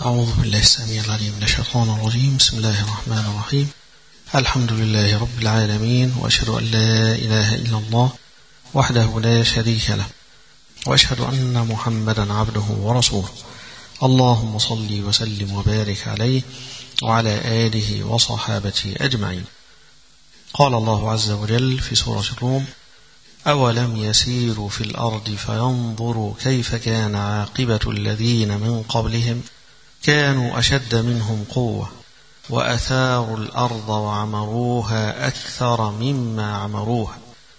أعوذ بالله السميع العليم من الشيطان الرجيم. بسم الله الرحمن الرحيم. الحمد لله رب العالمين، وأشهد أن لا إله إلا الله وحده لا شريك له، وأشهد أن محمدا عبده ورسوله. اللهم صل وسلم وبارك عليه وعلى آله وصحابته أجمعين. قال الله عز وجل في سورة الروم: أولم يسيروا في الأرض فينظروا كيف كان عاقبة الذين من قبلهم كانوا أشد منهم قوة وأثاروا الأرض وعمروها أكثر مما عمروها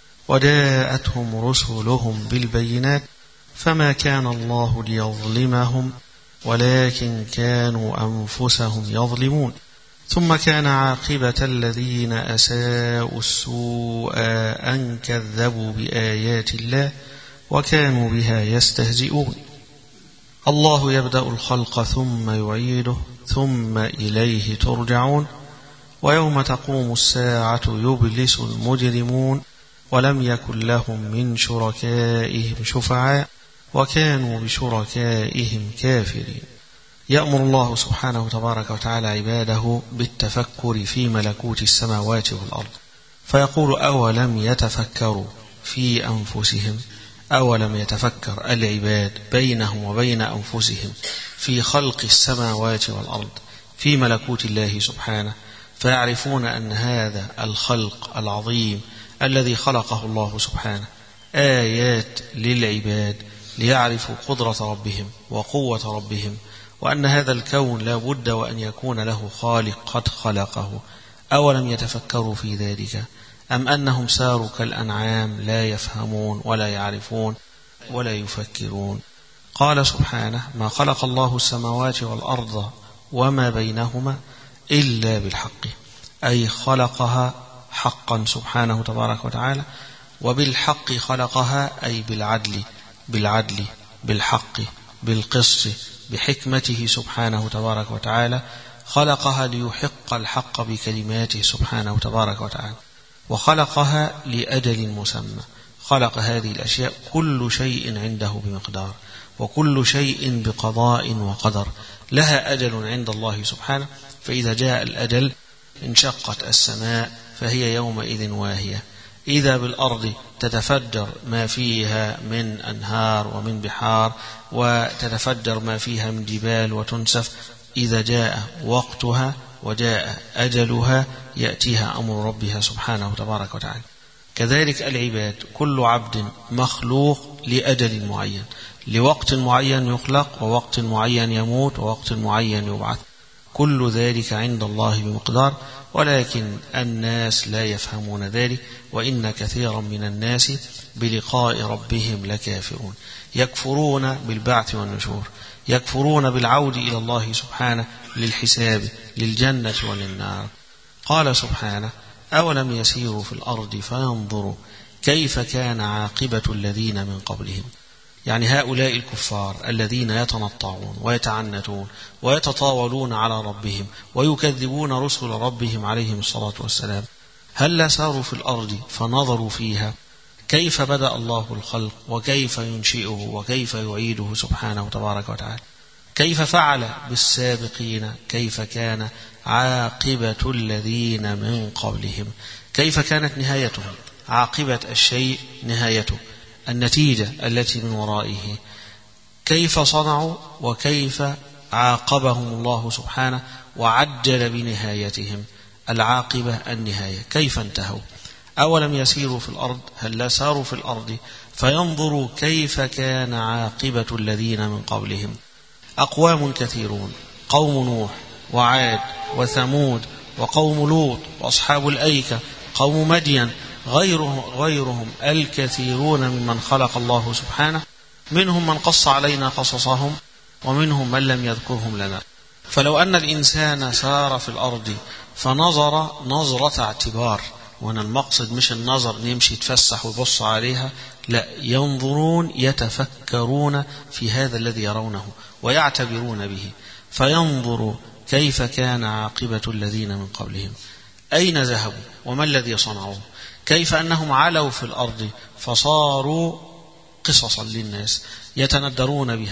وجاءتهم رسلهم بالبينات فما كان الله ليظلمهم ولكن كانوا أنفسهم يظلمون ثم كان عاقبة الذين أساءوا السوء أن كذبوا بآيات الله وكانوا بها يستهزئون. الله يبدأ الخلق ثم يعيده ثم إليه ترجعون ويوم تقوم الساعة يبلس المجرمون ولم يكن لهم من شركائهم شفعاء وكانوا بشركائهم كافرين. يأمر الله سبحانه تبارك وتعالى عباده بالتفكر في ملكوت السماوات والأرض، فيقول: أولم يتفكروا في أنفسهم؟ أولم يتفكر العباد بينهم وبين أنفسهم في خلق السماوات والأرض في ملكوت الله سبحانه، فيعرفون أن هذا الخلق العظيم الذي خلقه الله سبحانه آيات للعباد ليعرفوا قدرة ربهم وقوة ربهم، وأن هذا الكون لا بد وأن يكون له خالق قد خلقه. أولم يتفكروا في ذلك أم أنهم ساروا كالأنعام لا يفهمون ولا يعرفون ولا يفكرون؟ قال سبحانه: ما خلق الله السماوات والأرض وما بينهما إلا بالحق، أي خلقها حقا سبحانه تبارك وتعالى، وبالحق خلقها أي بالعدل بالحق بالقسط بحكمته سبحانه تبارك وتعالى، خلقها ليحق الحق بكلماته سبحانه تبارك وتعالى، وخلقها لأجل مسمى. خلق هذه الأشياء كل شيء عنده بمقدار، وكل شيء بقضاء وقدر، لها أجل عند الله سبحانه، فإذا جاء الأجل انشقت السماء فهي يومئذ واهية، إذا بالأرض تتفجر ما فيها من أنهار ومن بحار، وتتفجر ما فيها من جبال وتنسف، إذا جاء وقتها وجاء أجلها يأتيها أمر ربها سبحانه تبارك وتعالى. كذلك العباد، كل عبد مخلوق لأجل معين، لوقت معين يخلق، ووقت معين يموت، ووقت معين يبعث، كل ذلك عند الله بمقدار، ولكن الناس لا يفهمون ذلك، وإن كثيرا من الناس بلقاء ربهم لكافرون، يكفرون بالبعث والنشور، يكفرون بالعود إلى الله سبحانه للحساب، للجنة وللنار. قال سبحانه: أولم يسيروا في الأرض فينظروا كيف كان عاقبة الذين من قبلهم، يعني هؤلاء الكفار الذين يتنطعون ويتعنتون ويتطاولون على ربهم ويكذبون رسل ربهم عليهم الصلاة والسلام، هل ساروا في الأرض فنظروا فيها كيف بدأ الله الخلق وكيف ينشئه وكيف يعيده سبحانه تبارك وتعالى، كيف فعل بالسابقين، كيف كان عاقبة الذين من قبلهم، كيف كانت نهايتهم، عاقبة الشيء نهايته، النتيجة التي من ورائه، كيف صنعوا وكيف عاقبهم الله سبحانه وعجل بنهايتهم، العاقبة النهاية، كيف انتهوا. أولم يسيروا في الأرض، هل لا ساروا في الأرض فينظروا كيف كان عاقبة الذين من قبلهم. أقوام كثيرون، قوم نوح وعاد وثمود وقوم لوط وأصحاب الأيكة، قوم مدين، غيرهم الكثيرون ممن خلق الله سبحانه، منهم من قص علينا قصصهم ومنهم من لم يذكرهم لنا. فلو أن الإنسان سار في الأرض فنظر نظرة اعتبار، وأن المقصد مش النظر يمشي يتفسح ويبص عليها، لا، ينظرون يتفكرون في هذا الذي يرونه ويعتبرون به، فينظروا كيف كان عاقبة الذين من قبلهم، أين ذهبوا وما الذي صنعوا، كيف أنهم علوا في الأرض فصاروا قصصا للناس يتندرون بها،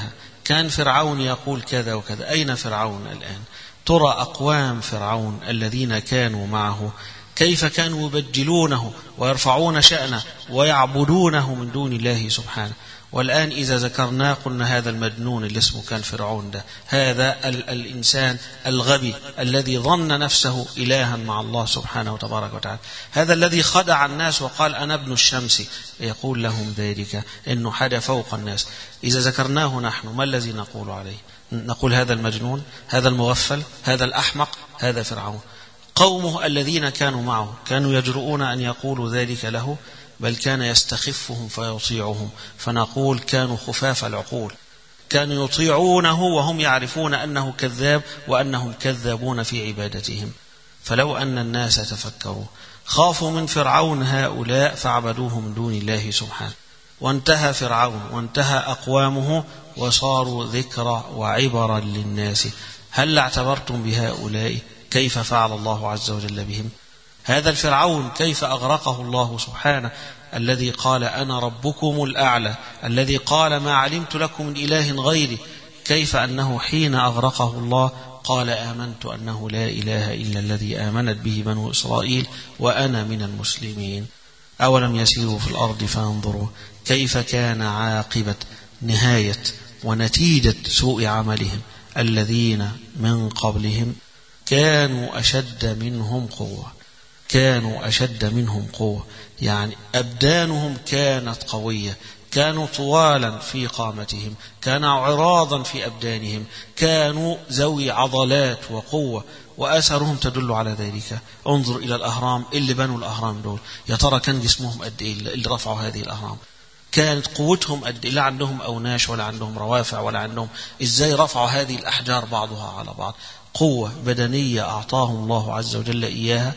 كان فرعون يقول كذا وكذا. أين فرعون الآن؟ ترى أقوام فرعون الذين كانوا معه كيف كانوا يبجلونه ويرفعون شأنه ويعبدونه من دون الله سبحانه. والآن إذا ذكرناه قلنا هذا المجنون اللي اسمه كان فرعون ده، هذا الإنسان الغبي الذي ظن نفسه إلها مع الله سبحانه وتبارك وتعالى، هذا الذي خدع الناس وقال أنا ابن الشمس، يقول لهم ذلك إنه حدا فوق الناس. إذا ذكرناه نحن ما الذي نقول عليه؟ نقول هذا المجنون، هذا المغفل، هذا الأحمق، هذا فرعون. قومه الذين كانوا معه كانوا يجرؤون أن يقولوا ذلك له، بل كان يستخفهم فيطيعهم، فنقول كانوا خفاف العقول، كانوا يطيعونه وهم يعرفون أنه كذاب وأنهم كذابون في عبادتهم. فلو أن الناس تفكروا خافوا من فرعون هؤلاء فعبدوه من دون الله سبحانه، وانتهى فرعون وانتهى أقوامه وصاروا ذكرى وعبرا للناس. هل اعتبرتم بهؤلاء كيف فعل الله عز وجل بهم؟ هذا الفرعون كيف أغرقه الله سبحانه، الذي قال أنا ربكم الأعلى، الذي قال ما علمت لكم من إله غيري، كيف أنه حين أغرقه الله قال آمنت أنه لا إله إلا الذي آمنت به بنو إسرائيل وأنا من المسلمين. أولم يسيروا في الأرض فانظروا كيف كان عاقبة نهاية ونتيجة سوء عملهم. الذين من قبلهم كانوا أشد منهم قوة، كانوا أشد منهم قوة، يعني أبدانهم كانت قوية، كانوا طوالا في قامتهم، كانوا عراضا في أبدانهم، كانوا ذوي عضلات وقوة، وآثارهم تدل على ذلك. انظر إلى الأهرام اللي بنوا الأهرام دول، يا ترى كان جسمهم قد إيه اللي رفعوا هذه الأهرام؟ كانت قوتهم قد إيه؟ لا عندهم أوناش ولا عندهم روافع ولا عندهم، إزاي رفعوا هذه الأحجار بعضها على بعض؟ قوة بدنية أعطاهم الله عز وجل إياها،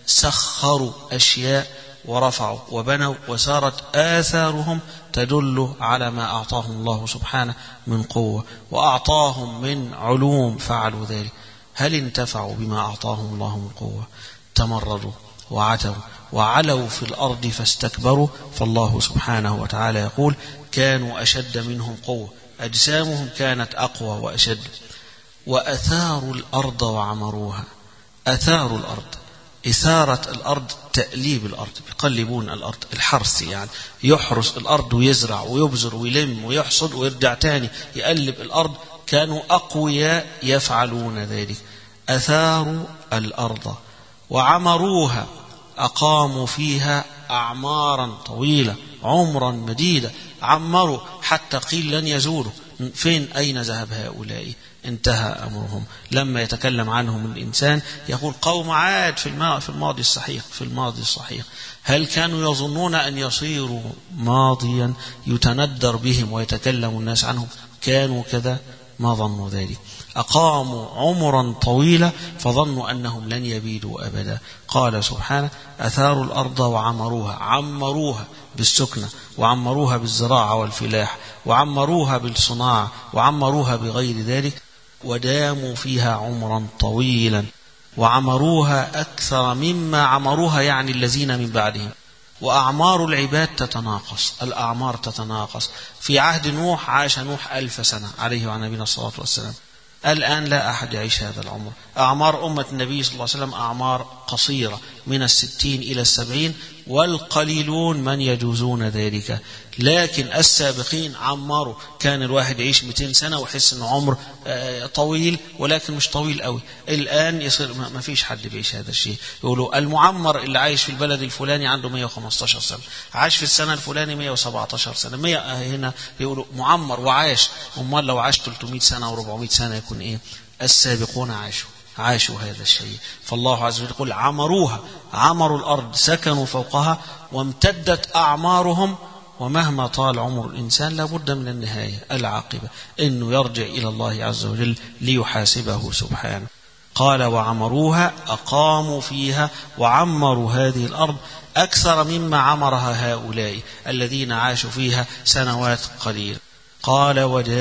سخروا أشياء ورفعوا وبنوا، وسارت آثارهم تدل على ما أعطاهم الله سبحانه من قوة، وأعطاهم من علوم فعلوا ذلك. هل انتفعوا بما أعطاهم الله من قوة؟ تمردوا وعتوا وعلوا في الأرض فاستكبروا. فالله سبحانه وتعالى يقول كانوا أشد منهم قوة، أجسامهم كانت أقوى وأشد. وأثاروا الأرض وعمروها. أثاروا الأرض، إثارة الأرض تأليب الأرض، يقلبون الأرض، الحرث يعني يحرث الأرض ويزرع ويبذر ويلم ويحصد ويرجع تاني يقلب الأرض. كانوا أقوياء يفعلون ذلك. أثاروا الأرض وعمروها، أقاموا فيها أعمارا طويلة، عمرا مديدة، عمروا حتى قيل لن يزوروا. فين أين ذهب هؤلاء؟ انتهى أمرهم. لما يتكلم عنهم الإنسان يقول قوم عاد في الماضي الصحيح، في الماضي الصحيح. هل كانوا يظنون أن يصيروا ماضيا يتندر بهم ويتكلم الناس عنهم؟ كانوا كذا؟ ما ظنوا ذلك. أقاموا عمرا طويلا فظنوا أنهم لن يبيدوا أبدا. قال سبحانه أثاروا الأرض وعمروها، عمروها بالسكنة، وعمروها بالزراعة والفلاح، وعمروها بالصناعة، وعمروها بغير ذلك، وداموا فيها عمرا طويلا، وعمروها أكثر مما عمروها، يعني الذين من بعدهم. وأعمار العباد تتناقص، الأعمار تتناقص. في عهد نوح عاش نوح 1000 سنة عليه وعلى نبينا الصلاة والسلام. الآن لا أحد يعيش هذا العمر. أعمار أمة النبي صلى الله عليه وسلم أعمار قصيرة من 60 إلى 70، والقليلون من يجوزون ذلك. لكن السابقين عمروا، كان الواحد يعيش 200 سنة ويحس أنه عمر طويل، ولكن مش طويل قوي. الآن يصير ما فيش حد بيعيش هذا الشيء. يقولوا المعمر اللي عايش في البلد الفلاني عنده 115 سنة، عاش في السنة الفلاني 117 سنة، 100 هنا بيقولوا معمر وعاش. أمال لو عاش 300 سنة و400 سنة يكون إيه؟ السابقون عاشوا هذا الشيء. فالله عز وجل يقول عمروها، عمروا الأرض، سكنوا فوقها، وامتدت أعمارهم. ومهما طال عمر الإنسان لابد من النهاية، العاقبة إنه يرجع إلى الله عز وجل ليحاسبه سبحانه. قال وعمروها، أقاموا فيها وعمروا هذه الأرض أكثر مما عمرها هؤلاء الذين عاشوا فيها سنوات قليلة. قال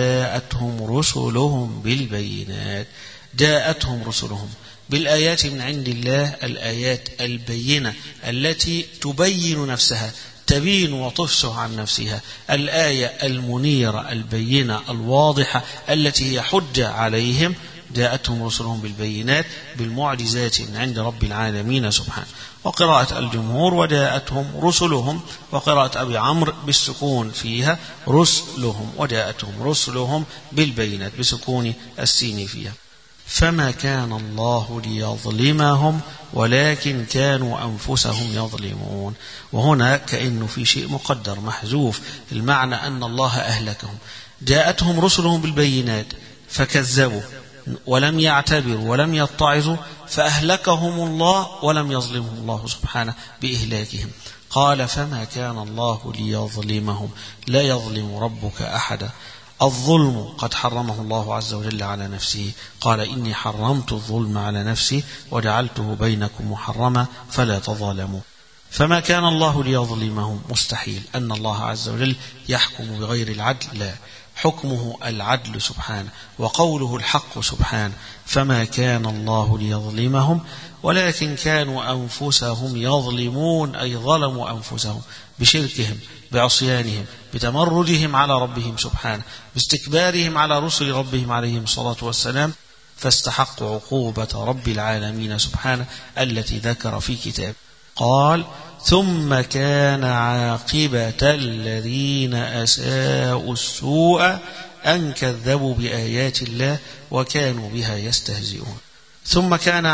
وجاءتهم رسلهم بالبينات. جاءتهم رسلهم بالآيات من عند الله، الآيات البينة التي تبين نفسها، تبين وتفصح عن نفسها. الآية المنيرة البينة الواضحة التي هي حجة عليهم، جاءتهم رسلهم بالبينات بالمعجزات من عند رب العالمين سبحانه. وقراءة الجمهور وجاءتهم رسلهم، وقراءة أبي عمرو بالسكون فيها رسلهم، وجاءتهم رسلهم بالبينات بسكون السين فيها. فما كان الله ليظلمهم ولكن كانوا أنفسهم يظلمون. وهنا كأنه في شيء مقدر محذوف، المعنى أن الله أهلكهم. جاءتهم رسلهم بالبينات فكذبوا ولم يعتبروا ولم يتعظوا فأهلكهم الله ولم يظلمهم الله سبحانه بإهلاكهم. قال فما كان الله ليظلمهم، لا يظلم ربك أحدا. الظلم قد حرمه الله عز وجل على نفسه، قال إني حرمت الظلم على نفسي وجعلته بينكم محرما فلا تظالموا. فما كان الله ليظلمهم، مستحيل أن الله عز وجل يحكم بغير العدل، لا، حكمه العدل سبحانه وقوله الحق سبحانه. فما كان الله ليظلمهم ولكن كانوا أنفسهم يظلمون، أي ظلموا أنفسهم بشركهم بعصيانهم بتمردهم على ربهم سبحانه باستكبارهم على رسل ربهم عليهم الصلاة والسلام، فاستحقوا عقوبة رب العالمين سبحانه التي ذكر في كتاب. قال ثم كان عاقبة الذين أساءوا السوء أن كذبوا بآيات الله وكانوا بها يستهزئون. ثم كان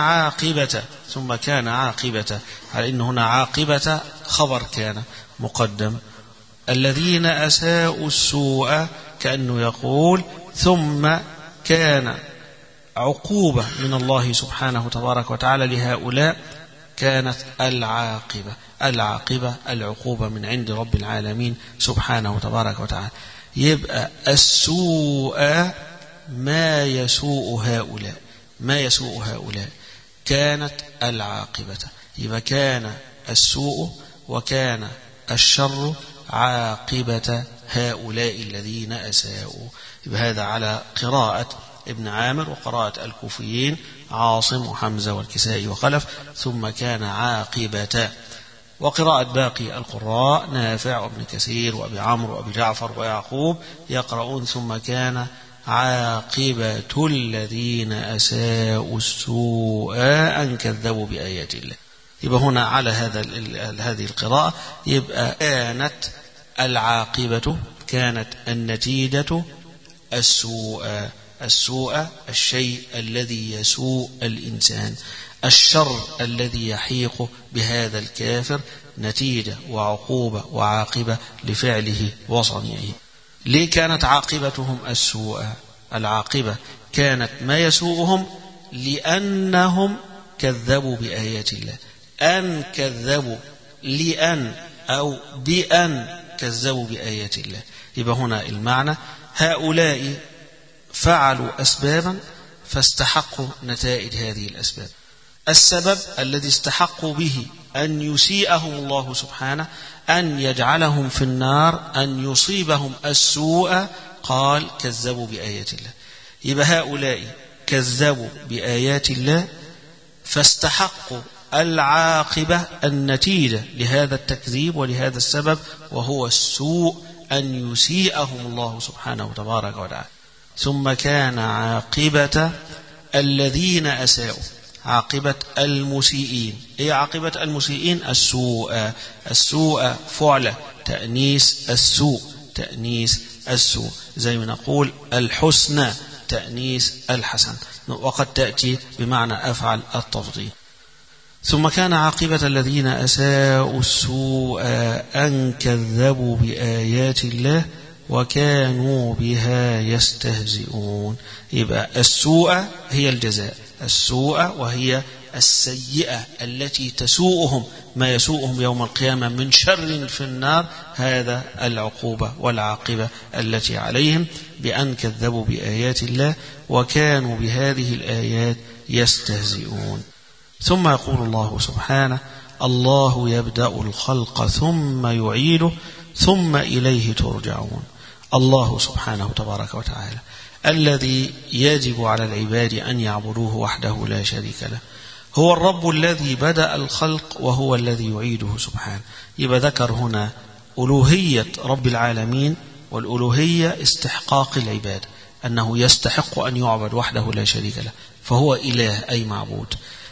عاقبة على إن هنا عاقبة خبر كان مقدم. الذين أساءوا السوء كأنه يقول تُمَّ كان عقوبة من الله سبحانه تبارك وتعالى لهؤلاء، كانت العاقبة العقوبة من عند رب العالمين سبحانه تبارك وتعالى. يبقى السوء ما يسوء هؤلاء كانت العاقبة. يبقى كان السوء وكان الشر عاقبة هؤلاء الذين أساءوا. يبقى هذا على قراءة ابن عامر وقراءة الكوفيين عاصم وحمزة والكسائي وخلف، ثم كان عاقبة. وقراءة باقي القراء نافع وابن كثير وأبي عمرو وأبي جعفر ويعقوب يقرؤون ثم كان عاقبة الذين أساءوا السوء أن كذبوا بآيات الله. يبقى هنا على هذه القراءة يبقى كانت العاقبة، كانت النتيجة السوء الشيء الذي يسوء الإنسان، الشر الذي يحيق بهذا الكافر نتيجة وعقوبة وعاقبة لفعله وصنيعه. ليه كانت عاقبتهم السوء؟ العاقبة كانت ما يسوءهم لأنهم كذبوا بآيات الله، أن كذبوا لأن أو بأن كذبوا بآيات الله. يبقى هنا المعنى هؤلاء فعلوا أسبابا فاستحقوا نتائج هذه الأسباب. السبب الذي استحقوا به أن يسيئهم الله سبحانه، أن يجعلهم في النار، أن يصيبهم السوء، قال كذبوا بآيات الله. يبقى هؤلاء كذبوا بآيات الله فاستحقوا العاقبة النتيجة لهذا التكذيب ولهذا السبب، وهو السوء، أن يسيئهم الله سبحانه تبارك وتعالى. ثم كان عاقبة الذين أساءوا، عاقبة المسيئين. إيه عاقبة المسيئين؟ السوء فعل تأنيس السوء، زي ما نقول الحسنى تأنيس الحسن، وقد تأتي بمعنى أفعل التفضيل. ثم كان عاقبة الذين أساءوا السوء أن كذبوا بآيات الله وكانوا بها يستهزئون. يبقى السوء هي الجزاء، السوء وهي السيئة التي تسوءهم، ما يسوءهم يوم القيامة من شر في النار، هذا العقوبة والعاقبة التي عليهم بأن كذبوا بآيات الله وكانوا بهذه الآيات يستهزئون. ثم يقول الله سبحانه: الله يبدأ الخلق ثم يعيده ثم إليه ترجعون. الله سبحانه تبارك وتعالى الذي يجب على العباد أن يعبدوه وحده لا شريك له، هو الرب الذي بدأ الخلق وهو الذي يعيده سبحانه. يبقى ذكر هنا ألوهية رب العالمين، والألوهية استحقاق العبادة، أنه يستحق أن يعبد وحده لا شريك له، فهو إله أي معبود.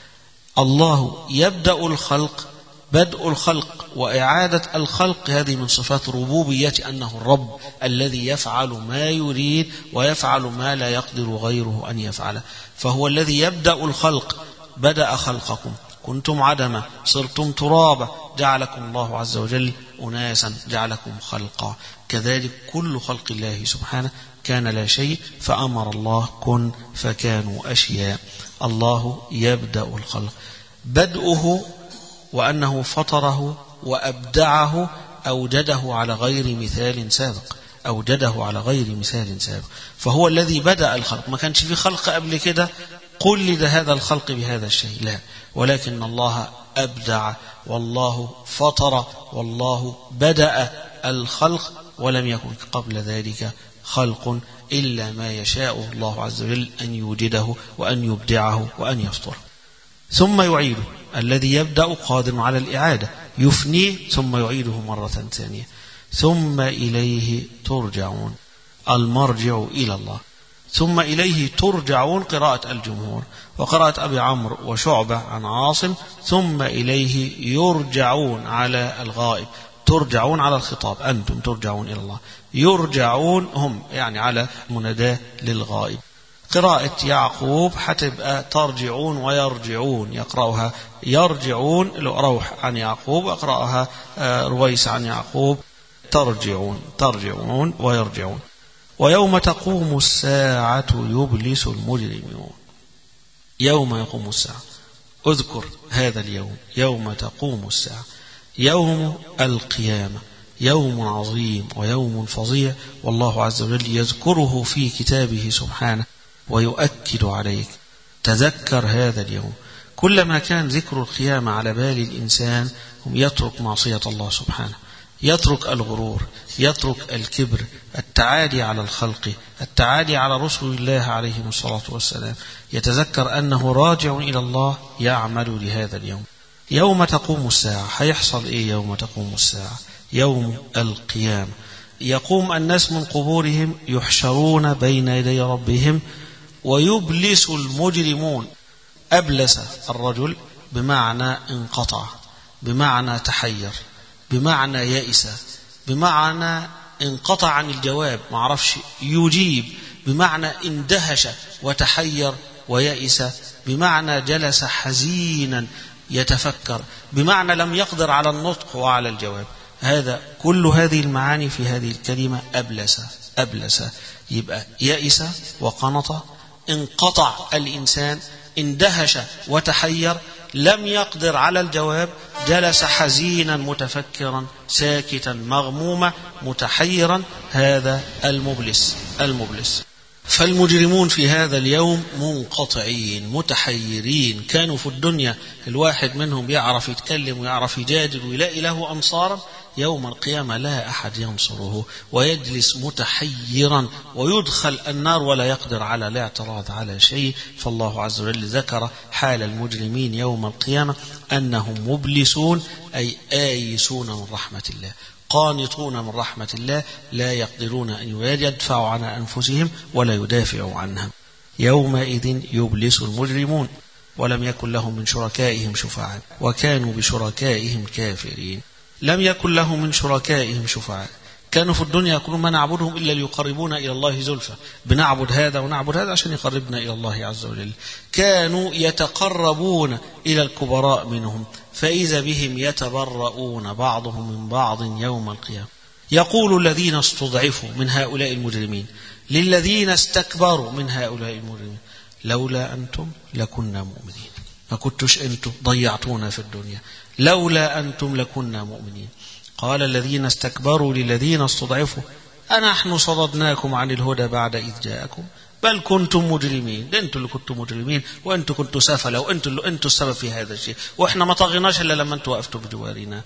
الله يبدأ الخلق، بدء الخلق وإعادة الخلق هذه من صفات ربوبية، أنه الرب الذي يفعل ما يريد ويفعل ما لا يقدر غيره أن يفعله، فهو الذي يبدأ الخلق. بدأ خلقكم، كنتم عدما صرتم ترابا، جعلكم الله عز وجل أناسا، جعلكم خلقا. كذلك كل خلق الله سبحانه كان لا شيء فأمر الله كن فكانوا أشياء. الله يبدأ الخلق، بدءه وأنه فطره وأبدعه، أوجده على غير مثال سابق، أوجده على غير مثال سابق، فهو الذي بدأ الخلق. ما كانش في خلق قبل كده قلد هذا الخلق بهذا الشيء، لا، ولكن الله أبدع، والله فطر، والله بدأ الخلق، ولم يكن قبل ذلك خلق إلا ما يشاء الله عز وجل أن يوجده وأن يبدعه وأن يفطره. ثم يعيده، الذي يبدأ قادر على الإعادة، يفنيه ثم يعيده مرة ثانية. ثم إليه ترجعون، المرجع إلى الله. ثم إليه ترجعون قراءة الجمهور، وقراءة أبي عمرو وشعبة عن عاصم ثم إليه يرجعون على الغائب، ترجعون على الخطاب، أنتم ترجعون إلى الله، يرجعون هم يعني على مناداة للغائب. قراءة يعقوب هتبقى ترجعون ويرجعون، يقرأها يرجعون روح عن يعقوب، أقرأها رويس عن يعقوب، ترجعون ترجعون ويرجعون. ويوم تقوم الساعة يبلس المجرمون، يوم يقوم الساعة، اذكر هذا اليوم، يوم تقوم الساعة، يوم القيامة، يوم عظيم ويوم فظيع، والله عز وجل يذكره في كتابه سبحانه ويؤكد عليك. تذكر هذا اليوم. كلما كان ذكر القيامة على بال الإنسان يترك معصية الله سبحانه، يترك الغرور، يترك الكبر، التعادي على الخلق، التعادي على رسل الله عليهم الصلاة والسلام، يتذكر أنه راجع إلى الله يعمل لهذا اليوم. يوم تقوم الساعة، هيحصل إيه يوم تقوم الساعة؟ يوم القيامة، يقوم الناس من قبورهم، يحشرون بين يدي ربهم، ويبلس المجرمون. أبلس الرجل بمعنى انقطع، بمعنى تحير، بمعنى يئس، بمعنى انقطع عن الجواب، ما عرفش يجيب، بمعنى اندهش وتحير ويئس، بمعنى جلس حزينا يتفكر، بمعنى لم يقدر على النطق وعلى الجواب. هذا كل هذه المعاني في هذه الكلمة أبلس. أبلس يبقى يئس وقنط، انقطع الإنسان، اندهش وتحير، لم يقدر على الجواب، جلس حزينا متفكرا ساكتا مغموما متحيرا. هذا المبلس. المبلس. فالمجرمون في هذا اليوم منقطعين متحيرين. كانوا في الدنيا الواحد منهم يعرف يتكلم ويعرف يجادل ويلاقي له أنصارا، يوم القيامة لا أحد ينصره، ويجلس متحيرا ويدخل النار ولا يقدر على الاعتراض على شيء. فالله عز وجل ذكر حال المجرمين يوم القيامة أنهم مبلسون، أي آيسون من رحمة الله، قانطون من رحمة الله، لا يقدرون أن يدفعوا عن أنفسهم ولا يدافعوا عنها. يومئذ يبلس المجرمون ولم يكن لهم من شركائهم شفعاء وكانوا بشركائهم كافرين. لم يكن لهم من شركائهم شفعاء. كانوا في الدنيا يقولون ما نعبدهم إلا ليقربونا إلى الله زلفى، بنعبد هذا ونعبد هذا عشان يقربنا إلى الله عز وجل. كانوا يتقربون إلى الكبراء منهم، فإذا بهم يتبرؤون بعضهم من بعض يوم القيامة. يقول الذين استضعفوا من هؤلاء المجرمين للذين استكبروا من هؤلاء المجرمين لولا أنتم لكنا مؤمنين، ما كنتش أنتم ضيعتونا في الدنيا، لولا أنتم لكنا مؤمنين. قال الذين استكبروا للذين استضعفوا أنحن صددناكم عن الهدى بعد إذ جاءكم بل كنتم مجرمين. ده أنتم اللي كنتم مجرمين، وأنتم كنتم سفلة، وأنتم السبب في هذا الشيء، وإحنا ما طغيناش إلا لما أنتم وقفتوا بجوارنا.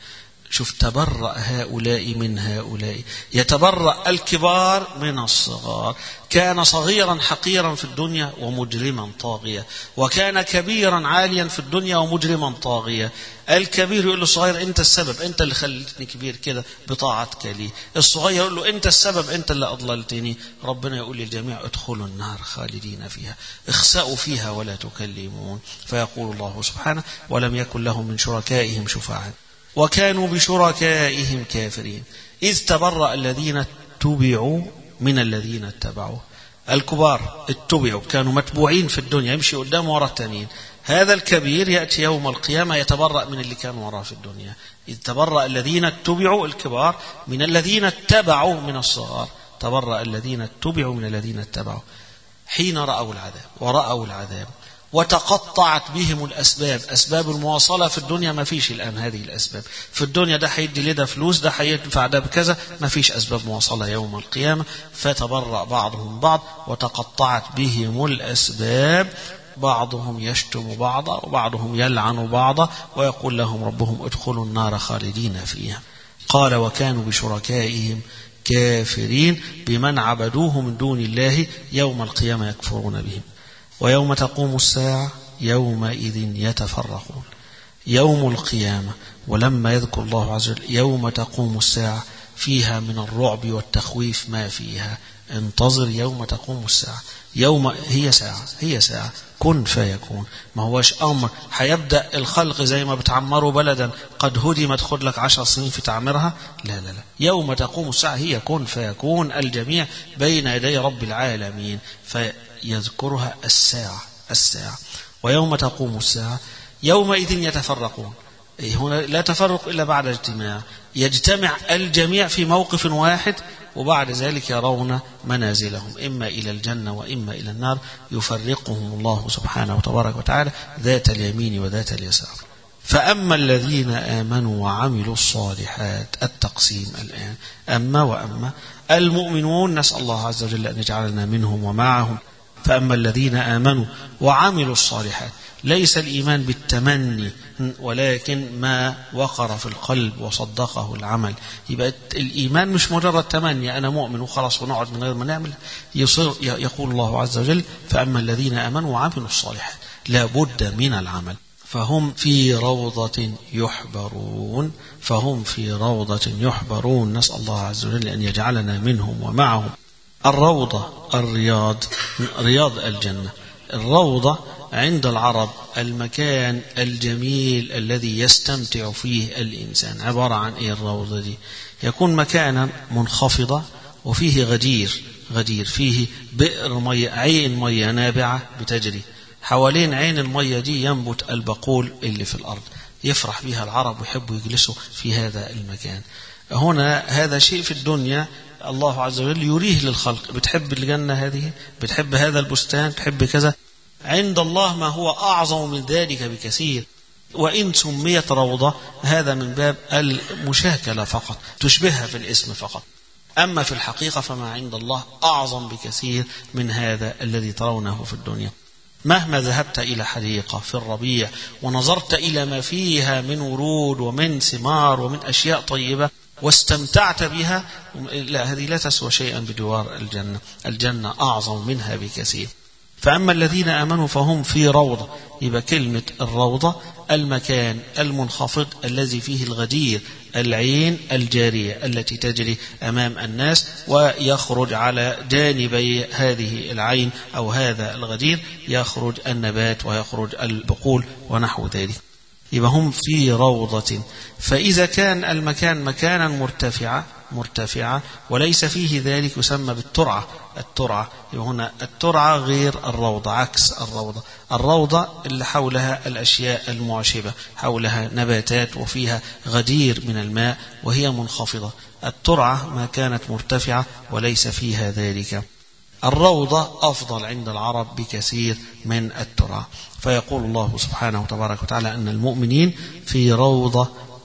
شوف تبرأ هؤلاء من هؤلاء، يتبرأ الكبار من الصغار. كان صغيرا حقيرا في الدنيا ومجرما طاغيا، وكان كبيرا عاليا في الدنيا ومجرما طاغيا. الكبير يقول له الصغير انت السبب، انت اللي خليتني كبير كده بطاعتك لي. الصغير يقول له انت السبب، انت اللي اضللتني. ربنا يقول للجميع ادخلوا النار خالدين فيها، اخسأوا فيها ولا تكلمون. فيقول الله سبحانه ولم يكن لهم من شركائهم شفعاء وكانوا بشركائهم كافرين إذ تبرأ الذين اتبعوا من الذين اتبعوا. الكبار اتبعوا، كانوا متبوعين في الدنيا، يمشي قدام ورا التانيين. هذا الكبير يأتي يوم القيامة يتبرأ من اللي كانوا وراه في الدنيا. إذ تبرأ الذين اتبعوا الكبار من الذين اتبعوا من الصغار. تبرأ الذين اتبعوا من الذين اتبعوا حين رأوا العذاب ورأوا العذاب وتقطعت بهم الأسباب. أسباب المواصلة في الدنيا ما فيش الآن هذه الأسباب. في الدنيا ده هيدي لده فلوس، ده هيدفع ده بكذا، ما فيش أسباب مواصلة يوم القيامة. فتبرأ بعضهم بعض وتقطعت بهم الأسباب، بعضهم يشتم بعضا وبعضهم يلعن بعضا ويقول لهم ربهم ادخلوا النار خالدين فيها. قال وكانوا بشركائهم كافرين بمن عبدوه من دون الله يوم القيامة يكفرون بهم. ويوم تقوم الساعة يومئذ يتفرقون. يوم القيامة، ولما يذكر الله عز وجل يوم تقوم الساعة فيها من الرعب والتخويف ما فيها. انتظر يوم تقوم الساعة. يوم هي ساعة كن فيكون. ما هوش أمر هيبدأ الخلق زي ما بتعمروا بلدا قد هدمت خد لك 10 سنين في تعميرها. لا لا لا، يوم تقوم الساعة هي كن فيكون. الجميع بين يدي رب العالمين فيذكرها الساعة. ويوم تقوم الساعة يومئذ يتفرقون. هنا لا تفرق إلا بعد اجتماع، يجتمع الجميع في موقف واحد وبعد ذلك يرون منازلهم إما إلى الجنة وإما إلى النار. يفرقهم الله سبحانه وتبارك وتعالى ذات اليمين وذات اليسار. فأما الذين آمنوا وعملوا الصالحات، التقسيم الآن أما وأما. المؤمنون نسأل الله عز وجل أن يجعلنا منهم ومعهم. فأما الذين آمنوا وعملوا الصالحات، ليس الإيمان بالتمني ولكن ما وقر في القلب وصدقه العمل. يبقى الإيمان مش مجرد تمني أنا مؤمن وخلاص ونقعد من غير ما نعمل. يقول الله عز وجل فأما الذين آمنوا وعملوا الصالحات، لا بد من العمل. فهم في روضة يحبرون. نسأل الله عز وجل أن يجعلنا منهم ومعهم. الروضة رياض الجنة. الروضة عند العرب المكان الجميل الذي يستمتع فيه الإنسان. عبارة عن إيه الروضة دي؟ يكون مكانا منخفضة وفيه غدير فيه بئر مية، عين مية نابعة بتجري. حوالين عين المية دي ينبت البقول اللي في الأرض. يفرح بها العرب ويحبوا يجلسوا في هذا المكان. هنا هذا شيء في الدنيا الله عز وجل يريه للخلق. بتحب الجنة هذه، بتحب هذا البستان، بتحب كذا. عند الله ما هو أعظم من ذلك بكثير. وإن سميت روضة هذا من باب المشاكلة فقط، تشبهها في الاسم فقط. أما في الحقيقة فما عند الله أعظم بكثير من هذا الذي ترونه في الدنيا. مهما ذهبت إلى حديقة في الربيع ونظرت إلى ما فيها من ورود ومن ثمار ومن أشياء طيبة واستمتعت بها، لا، هذه لا تسوى شيئا بجوار الجنة. الجنة أعظم منها بكثير. فأما الذين آمنوا فهم في روضة. يبقى كلمة الروضة المكان المنخفض الذي فيه الغدير، العين الجارية التي تجري أمام الناس ويخرج على جانبي هذه العين أو هذا الغدير يخرج النبات ويخرج البقول ونحو ذلك. يبقى هم في روضة. فإذا كان المكان مكانا مرتفعة وليس فيه ذلك يسمى بالترعة. يبقى هنا الترعة غير الروضة، عكس الروضة. الروضة اللي حولها الأشياء المعشبة، حولها نباتات وفيها غدير من الماء وهي منخفضة. الترعة ما كانت مرتفعة وليس فيها ذلك. الروضة أفضل عند العرب بكثير من الترعة. فيقول الله سبحانه وتبارك وتعالى أن المؤمنين في روضة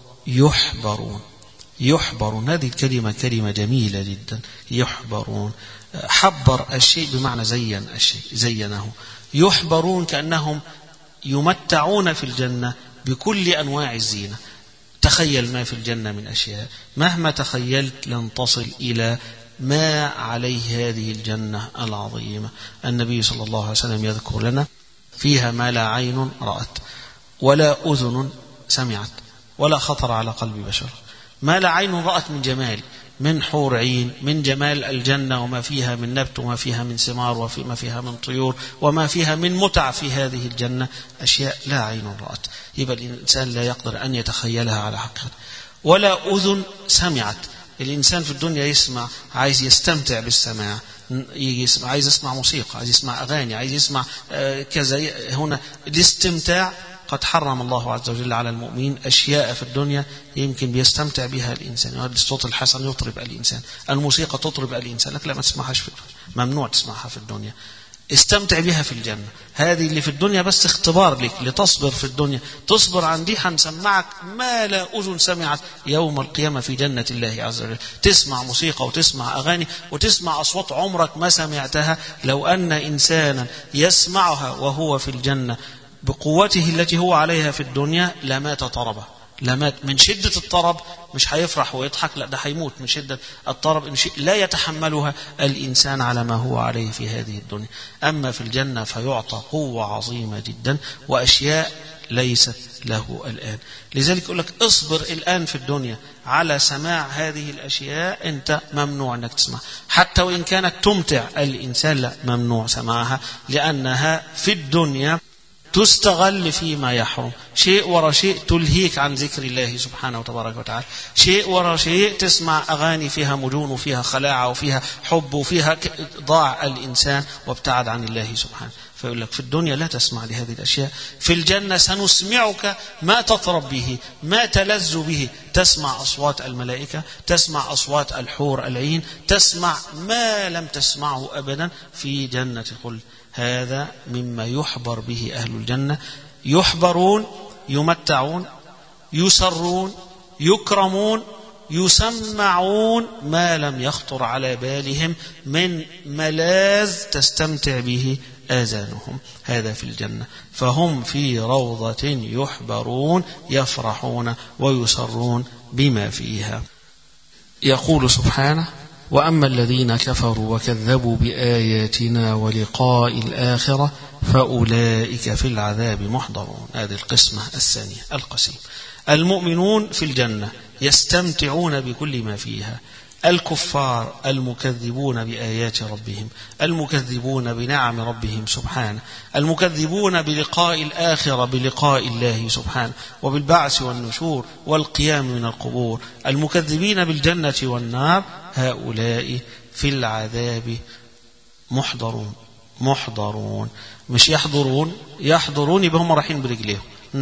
يحبرون. هذه الكلمة كلمة جميلة جدا. يحبرون، حبر الشيء بمعنى زين الشيء، زينه. يحبرون كأنهم يمتعون في الجنة بكل أنواع الزينة. تخيل ما في الجنة من أشياء، مهما تخيلت لن تصل إلى ما عليه هذه الجنة العظيمة. النبي صلى الله عليه وسلم يذكر لنا: فيها ما لا عين رأت ولا أذن سمعت ولا خطر على قلب بشر. ما لا عين رأت من جمال، من حور عين، من جمال الجنة وما فيها من نبت وما فيها من ثمار وما فيها من طيور وما فيها من متع في هذه الجنة، أشياء لا عين رأت، يبقى الإنسان لا يقدر أن يتخيلها على حقيقة. ولا أذن سمعت، الإنسان في الدنيا يسمع، عايز يستمتع بالسماع، يسمع، عايز يسمع موسيقى، عايز يسمع أغاني، عايز يسمع كذا. هنا الاستمتاع قد حرم الله عز وجل على المؤمن أشياء في الدنيا يمكن بيستمتع بها الإنسان. الصوت الحسن يطرب الإنسان، الموسيقى تطرب الإنسان، لك لا ما تسمعهاش في الدنيا، ممنوع تسمعها في الدنيا، استمتع بها في الجنة. هذه اللي في الدنيا بس اختبار لك لتصبر في الدنيا، تصبر عن دي هنسمعك ما لا أذن سمعت يوم القيامة في جنة الله عز وجل. تسمع موسيقى وتسمع أغاني وتسمع أصوات عمرك ما سمعتها. لو أن إنسانا يسمعها وهو في الجنة بقوته التي هو عليها في الدنيا لمات طربا، لمات من شدة الطرب، مش هيفرح ويضحك، لا ده هيموت من شدة الطرب، لا يتحملها الإنسان على ما هو عليه في هذه الدنيا. أما في الجنة فيعطى قوة عظيمة جدا وأشياء ليست له الآن. لذلك يقول لك اصبر الآن في الدنيا على سماع هذه الأشياء، أنت ممنوع أنك تسمع، حتى وإن كانت تمتع الإنسان لا ممنوع سماعها، لأنها في الدنيا تستغل فيما يحرم، شيء ورا شيء تلهيك عن ذكر الله سبحانه وتبارك وتعالى، شيء ورا شيء تسمع أغاني فيها مجون وفيها خلاعة وفيها حب وفيها ضاع الإنسان وابتعد عن الله سبحانه. فيقول لك في الدنيا لا تسمع لهذه الأشياء، في الجنة سنسمعك ما تطرب به، ما تلذ به، تسمع أصوات الملائكة، تسمع أصوات الحور العين، تسمع ما لم تسمعه أبدا في جنة الخلد. هذا مما يحبر به أهل الجنة، يحبرون، يمتعون، يسرون، يكرمون، يسمعون ما لم يخطر على بالهم من ملاذ تستمتع به آذانهم. هذا في الجنة، فهم في روضة يحبرون، يفرحون ويسرون بما فيها. يقول سبحانه: وأما الذين كفروا وكذبوا بآياتنا ولقاء الآخرة فأولئك في العذاب محضرون. هذه القسمة الثانية القسيم. المؤمنون في الجنة يستمتعون بكل ما فيها، الكفار المكذبون بآيات ربهم، المكذبون بنعم ربهم سبحانه، المكذبون بلقاء الآخرة، بلقاء الله سبحانه وبالبعث والنشور والقيام من القبور، المكذبين بالجنة والنار، هؤلاء في العذاب محضرون. محضرون مش يحضرون، يحضرون يبقى هم رايحين برجليهم،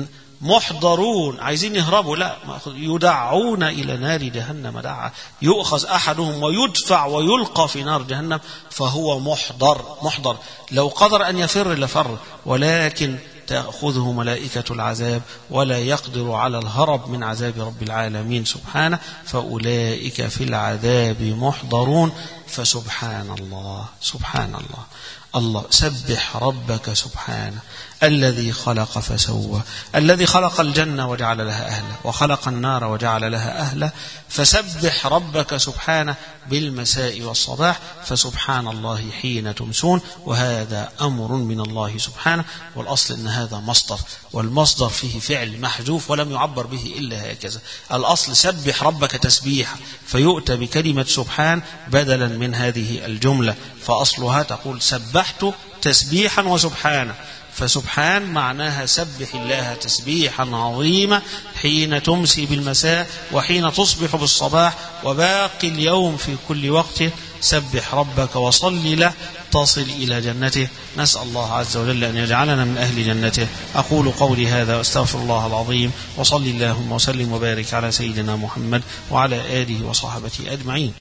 محضرون عايزين يهربوا، لا، يدعون إلى نار جهنم دعا، يؤخذ أحدهم ويدفع ويلقى في نار جهنم، فهو محضر. لو قدر أن يفر لفر، ولكن تأخذه ملائكة العذاب ولا يقدر على الهرب من عذاب رب العالمين سبحانه، فأولئك في العذاب محضرون. فسبحان الله، سبحان الله، الله سبح ربك سبحانه الذي خلق فسوى، الذي خلق الجنة وجعل لها أهلا، وخلق النار وجعل لها أهلا. فسبح ربك سبحانه بالمساء والصباح، فسبحان الله حين تمسون. وهذا أمر من الله سبحانه، والأصل أن هذا مصدر، والمصدر فيه فعل محذوف ولم يعبر به إلا هكذا. الأصل سبح ربك تسبيحا، فيؤتى بكلمة سبحان بدلا من هذه الجملة، فأصلها تقول سبحت تسبيحا وسبحانا. فسبحان معناها سبح الله تسبيحا عظيما حين تمسي بالمساء وحين تصبح بالصباح، وباقي اليوم في كل وقت سبح ربك وصل له تصل إلى جنته. نسأل الله عز وجل أن يجعلنا من أهل جنته. أقول قولي هذا واستغفر الله العظيم، وصل اللهم وسلم وبارك على سيدنا محمد وعلى آله وصحبه أجمعين.